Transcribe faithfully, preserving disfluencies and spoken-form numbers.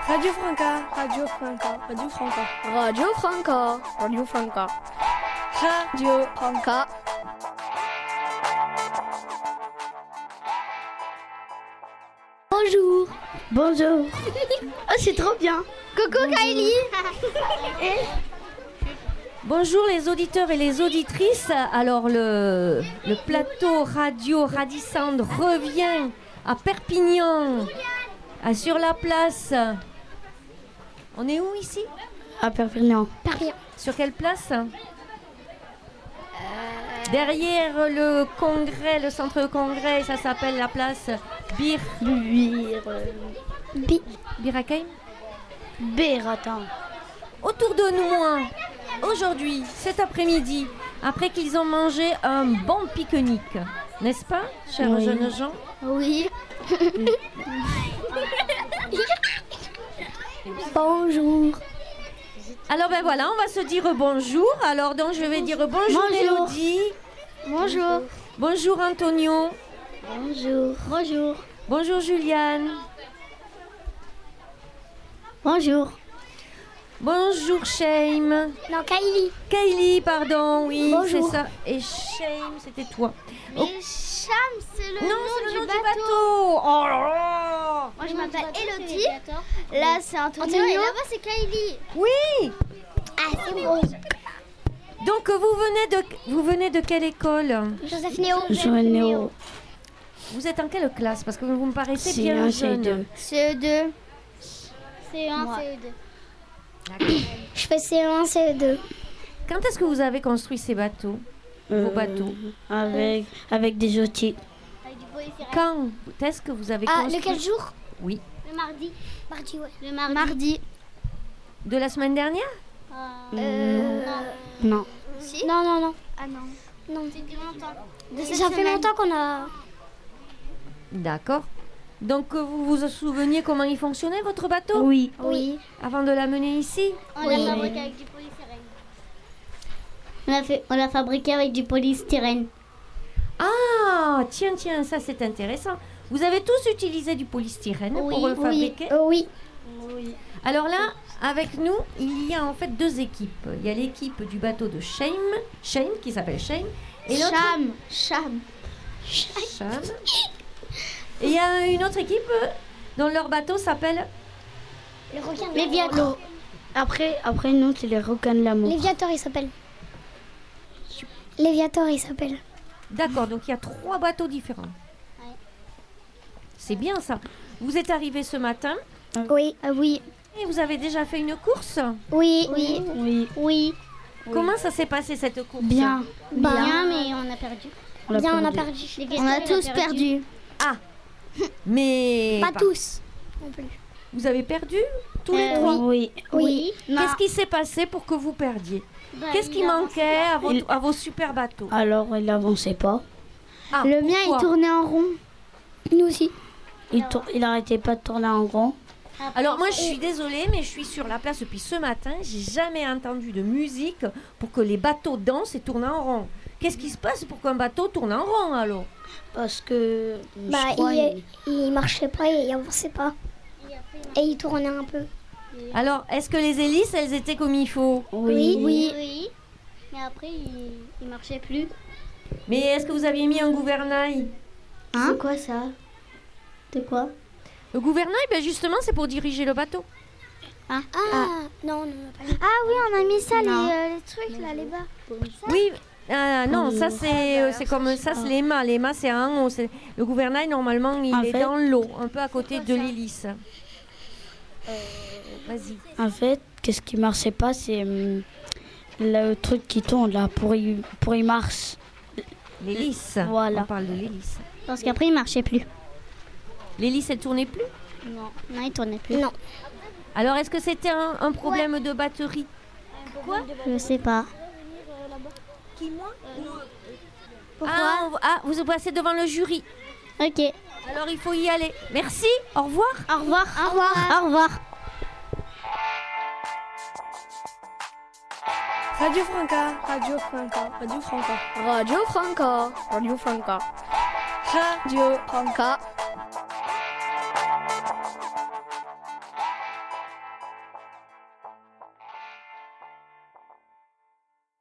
Radio Franca, Radio Franca, Radio Franca, Radio Franca, Radio Franca, Radio Franca. Bonjour. Bonjour. Oh, c'est trop bien. Coucou Kylie. Bonjour les auditeurs et les auditrices. Alors le, le plateau radio Radissande revient à Perpignan, à sur la place. On est où ici? À Perpignan. Perpignan. Sur quelle place? euh... Derrière le congrès, le centre de congrès, ça s'appelle la place Bir... Bir... Bi... Birakeim Beratin. Autour de nous, aujourd'hui, cet après-midi, après qu'ils ont mangé un bon pique-nique, n'est-ce pas, chers oui. jeunes gens? Oui. Bonjour. Alors ben voilà, on va se dire bonjour. Alors donc je vais dire bonjour, bonjour. Élodie. Bonjour. Bonjour Antonio. Bonjour. Bonjour. Bonjour Juliane. Bonjour. Bonjour Shame. Non, Kylie. Kylie, pardon, oui, bonjour. C'est ça. Et Shame, c'était toi. Mais oh. Cham, c'est le non, nom, c'est le du, nom bateau. du bateau. Oh là là. Moi je m'appelle Elodie. Là c'est Antonio. Antonio. Et là-bas c'est Kylie. Oui. Ah c'est bon. Donc vous venez de vous venez de quelle école? Joseph Néo. Joseph Néo. Vous êtes en quelle classe? Parce que vous me paraissez C bien un, jeune. C deux. C E deux. C un, C E deux. Je fais C un, C E deux. Quand est-ce que vous avez construit ces bateaux? Euh, Vos bateaux? Avec, avec des outils. Quand est-ce que vous avez ah, construit? le quel jour? Oui. Le mardi. Mardi, ouais. Le mardi. Mardi. De la semaine dernière? Euh... euh non. non. Si? Non, non, non. Ah non. Non. C'était longtemps. De Ça semaine. Fait longtemps qu'on a... D'accord. Donc vous vous souveniez comment il fonctionnait votre bateau? Oui. Oui. Avant de l'amener ici? On oui. l'a fabriqué avec du polystyrène. On l'a fait, on l'a fabriqué avec du polystyrène. Ah, tiens, tiens, ça c'est intéressant. Vous avez tous utilisé du polystyrène oui, pour le oui. fabriquer? Euh, oui. Oui. Alors là, avec nous, il y a en fait deux équipes. Il y a l'équipe du bateau de Shame, Shane qui s'appelle Shane, et l'autre Cham, Cham, Cham. Et il y a une autre équipe dont leur bateau s'appelle le requin. Léviator. Après, après nous, c'est les requins de l'amour. Léviator, il s'appelle. Léviator, il s'appelle. D'accord, donc il y a trois bateaux différents. Ouais. C'est bien ça. Vous êtes arrivés ce matin? Oui, euh, oui. Et vous avez déjà fait une course? Oui, oui, oui. Oui. Comment ça s'est passé cette course? Bien. Bien, Bien mais on a perdu. On a Bien, perdu. on a perdu. On a tous perdu. perdu. Ah, mais... Pas bah. tous non plus. Vous avez perdu tous euh, les trois? Oui. Oui. oui. Qu'est-ce qui s'est passé pour que vous perdiez? Bah, Qu'est-ce qui manquait à, votre, il... à vos super bateaux? Alors, il n'avançait pas. Ah, le pourquoi? mien, il tournait en rond. Nous aussi. Il, tour... il arrêtait pas de tourner en rond. Alors moi, je suis désolée, mais je suis sur la place depuis ce matin. J'ai jamais entendu de musique pour que les bateaux dansent et tournent en rond. Qu'est-ce qui se passe pour qu'un bateau tourne en rond alors? Parce que... Bah, crois, il, il... il marchait pas et il avançait pas. Et il tournait un peu. Alors, est-ce que les hélices, elles étaient comme il faut? Oui. Oui. oui. Mais après, il, il marchait plus. Mais est-ce que vous aviez mis un gouvernail? Hein? C'est quoi ça? De quoi? Le gouvernail, ben justement, c'est pour diriger le bateau. Ah, ah. ah. Non, on n'a pas mis. Ah oui, on a mis ça, les, euh, les trucs là, les bas. Oui. Euh, non, ça c'est euh, c'est comme ça, c'est les mâts. Les mâts, c'est en haut. C'est... Le gouvernail, normalement, il en est fait, dans l'eau, un peu à côté de l'hélice. Euh, vas-y. En fait, qu'est-ce qui marchait pas, c'est hum, le truc qui tourne là, pour y, pour y marche. L'hélice. Voilà. On parle de l'hélice. Parce qu'après, il marchait plus. L'hélice, elle tournait plus? Non, non, il tournait plus. Non. Alors, est-ce que c'était un, un problème ouais. de batterie? Quoi? Je sais pas. Qui, moi? Pourquoi? Ah, on, ah, vous passez devant le jury. Ok. Alors, il faut y aller. Merci, au revoir. Au revoir. Au revoir. Au revoir. Radio Franca, Radio Franca, Radio Franca, Radio Franca, Radio Franca, Radio Franca.